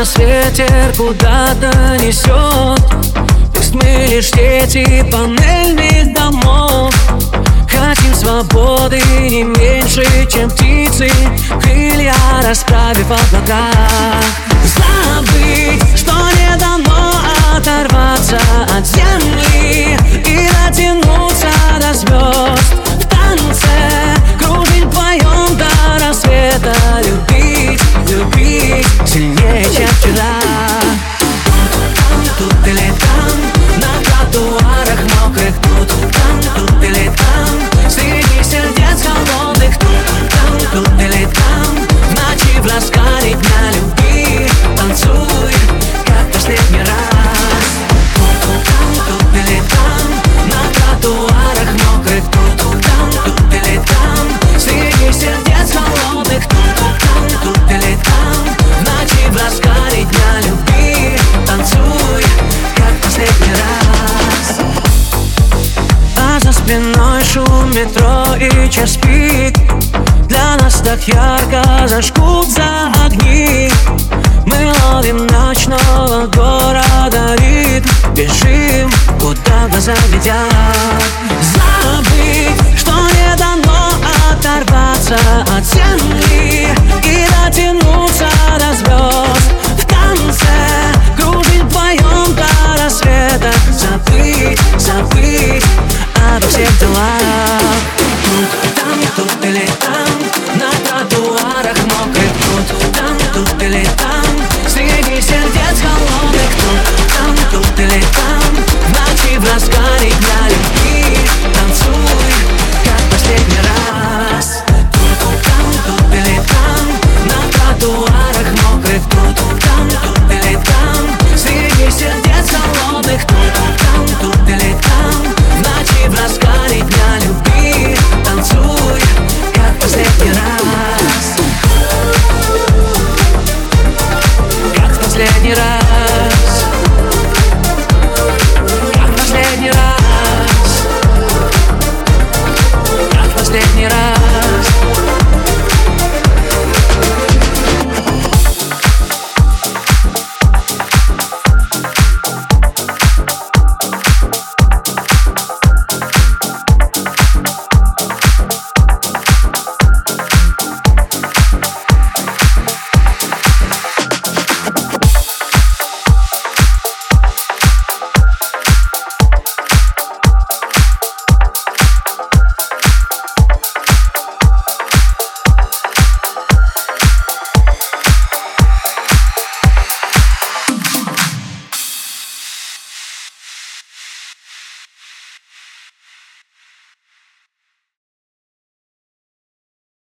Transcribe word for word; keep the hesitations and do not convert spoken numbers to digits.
нас ветер куда-то несет. Пусть мы лишь дети панельных домов. Хотим свободы не меньше, чем птицы, крылья расправив облака. Забыть, что не дано оторваться от земли и дотянуться до звезд. В танце кружить вдвоем до рассвета. Любить, любить сильнее, чем вчера. Тут или там, на тротуарах мокрых. Тут, там, тут или там, среди сердец холодных. Тут, там, тут или там, в ночи в раскале дня. Люби, танцуй, как последний раз. Тут, там, тут или там, на тротуарах мокрых. Тут, там, тут или там, среди сердец холодных. Тут, там, тут или там, в ночи в раскале дня. Люби, танцуй, как последний раз. А за спиной шум метро и час пик. Для нас так ярко зажгут за огни. Мы ловим ночного города ритм. Бежим, куда глаза глядят. Забыть, что не дано оторваться от земли